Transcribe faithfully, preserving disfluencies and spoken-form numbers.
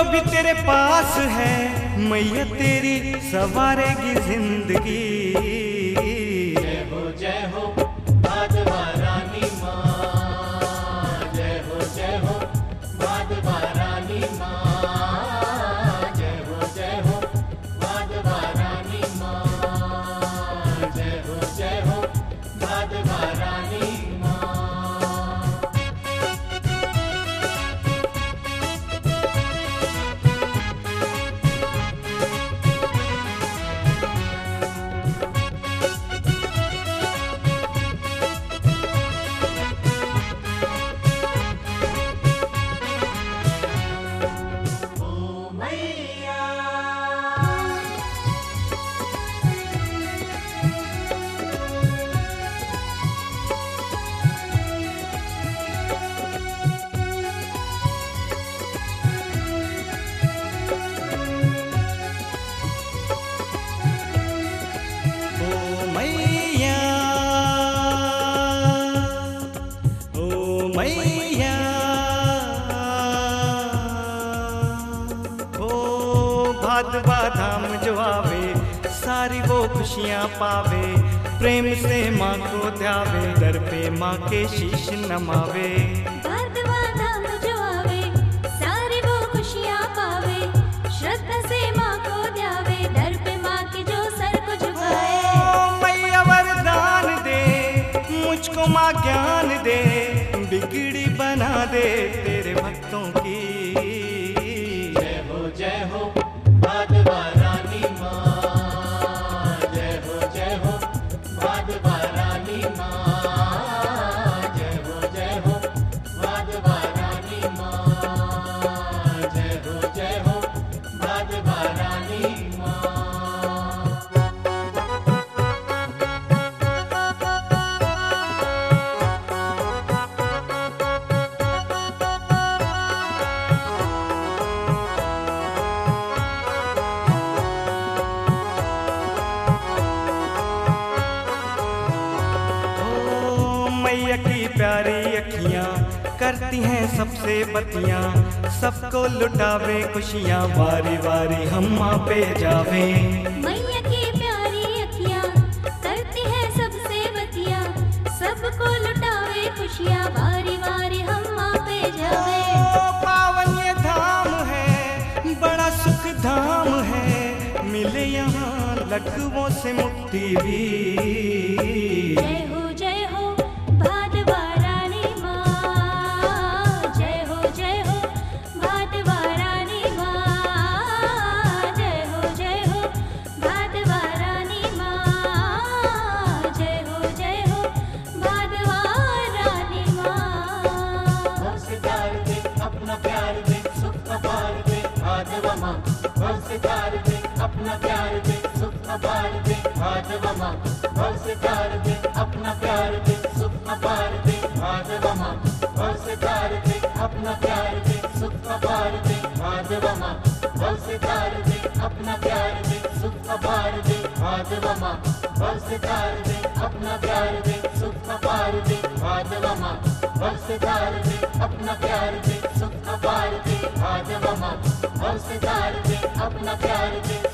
भी तेरे पास है मैया तेरी सवारेगी जिंदगी। जय हो जय हो भादवा रानी माँ, जय हो जय हो भादवा रानी माँ, जय हो जय हो भादवा रानी माँ, जय हो जय हो भादवा रानी माँ। मैया ओ भादवा धाम जो आवे सारी वो खुशियाँ पावे, प्रेम से माँ को ध्यावे, दर पे माँ के शीश नमावे। भादवा धाम जो आवे सारी वो खुशियाँ पावे, श्रद्धा से माँ को ध्यावे, दर पे माँ के जो सर को झुकाए। मैया वरदान दे मुझको माँ ज्ञान दे, बिगड़ी बना दे तेरे भक्तों की। जय हो जय हो भादवा रानी माँ, जय हो जय हो भादवा रानी माँ, जय हो जय हो भादवा रानी माँ, जय हो जय हो भादवा रानी माँ। मैया की प्यारी अखियाँ करती हैं सबसे बतियाँ, सबको लुटावे खुशियाँ, वारी वारी हम माँ पे जावे। मैया की प्यारी अखियाँ करती है सबसे बतिया, सबको लुटावे खुशियाँ, बारी बारी हम माँ पे जावे। ओ पावन ये धाम है बड़ा सुख धाम है, मिले यहाँ लटुओं से मुक्ति भी। जय हो जय हो भादवा रानी माँ, जय हो जय हो भादवा रानी माँ, जय हो जय हो भादवा रानी माँ, जय हो जय हो भादवा रानी माँ। सितार दे अपना प्यार दे सुख अपार दे भादवा माँ, सितार दे अपना प्यार दे सुख अपार दे भादवा माँ, सितार दे अपना प्यार दे सुख अपार दे भादवा माँ, सितार दे अपना प्यार दे सुख अपार दे भादवा माँ, सितार दे अपना प्यार दे सुख अपार दे भादवा माँ, सितार दे अपना प्यार दे सुख अपार दे भादवा माँ, सितार दे अपना प्यार दे सुख अपार दे भादवा माँ, सितार दे अपना प्यार दे